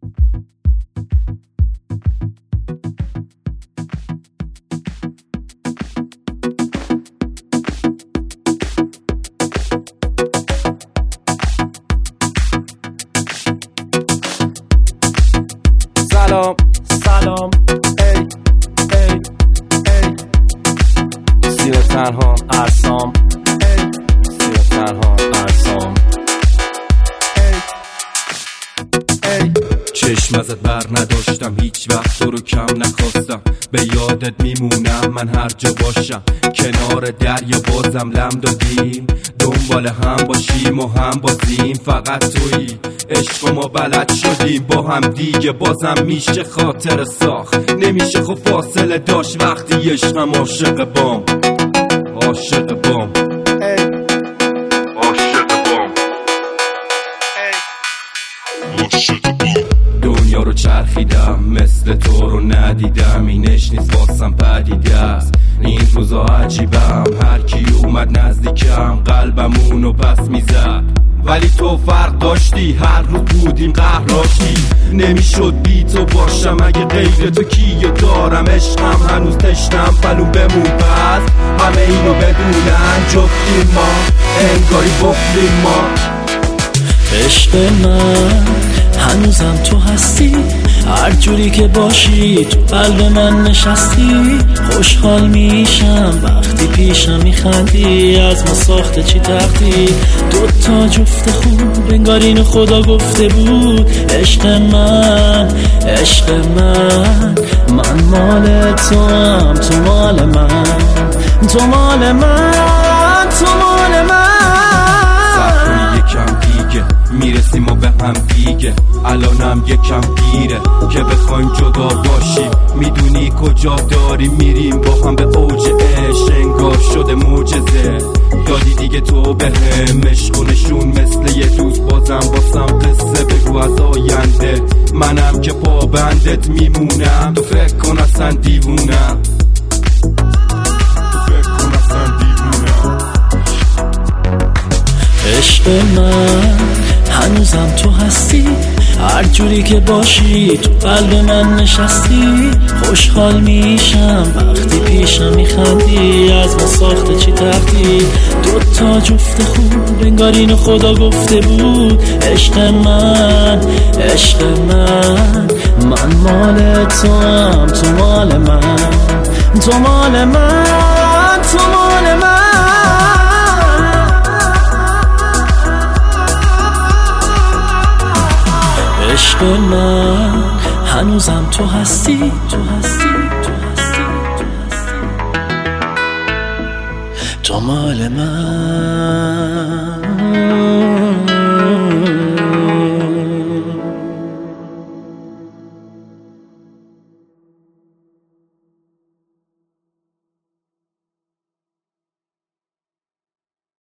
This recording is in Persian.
سلام ای ای ای سیر تنها ارسام ای سیر تنها ارسام ای ای چشم ازت بر نداشتم، هیچ وقت تو رو کم نخواستم، به یادت میمونم من هر جا باشم، کنار دریا بازم لم دادیم، دنبال هم باشیم و هم بازیم، فقط تویی عشق ما بلد شدیم با هم دیگه، بازم میشه خاطر ساخت، نمیشه خب فاصله داشت وقتی عشقم عاشق بام، عاشق بام، عاشق بام، عاشق بام. دنیا رو چرخیدم مثل تو رو ندیدم، اینش نیست واسم پدیده است، این روزا عجیبم، هر کی اومد نزدیکم قلبمونو پس میزد، ولی تو فرق داشتی، هر روز بودیم قهراشتی، نمیشد بی تو باشم، اگه غیر تو کیو دارم، عشقم هنوز تشنم پلو بمون، پس همه اینو بدونن جفتیم ما، انگاری بفتیم ما. عشق من هنوزم تو هستی، هر جوری که باشی تو قلب من نشستی، خوشحال میشم وقتی پیشم میخندی، از ما ساخته چی تختی، دوتا جفت خوب انگار اینو خدا گفته بود، عشق من عشق من، من مال تو هم تو مال من، تو مال من تو مال من. سر یکم دیگه میرسیم و به هم دیگه، الانم یکم دیره که بخوایم جدا باشیم، میدونی کجا داریم میریم با هم به اوج عشق، انگار شده معجزه، دادی دیگه تو به هم عشق و نشون مثل یه دوست، بازم قصه بگو از آینده، منم که پابندت میمونم، تو فکر کن اصلا دیوونم، عشق من هنوزم تو هستی، هر جوری که باشی تو قلب من نشستی، خوشحال میشم وقتی پیشم میخندی، از ما ساخته چی تختی، دوتا جفت خوب انگار اینو خدا گفته بود، عشق من عشق من، من مال تو هم تو مال من، تو مال من تو مال من. عشق من هنوزم تو هستی، تو هستی، تو هستی، تو هستی، تو مال من.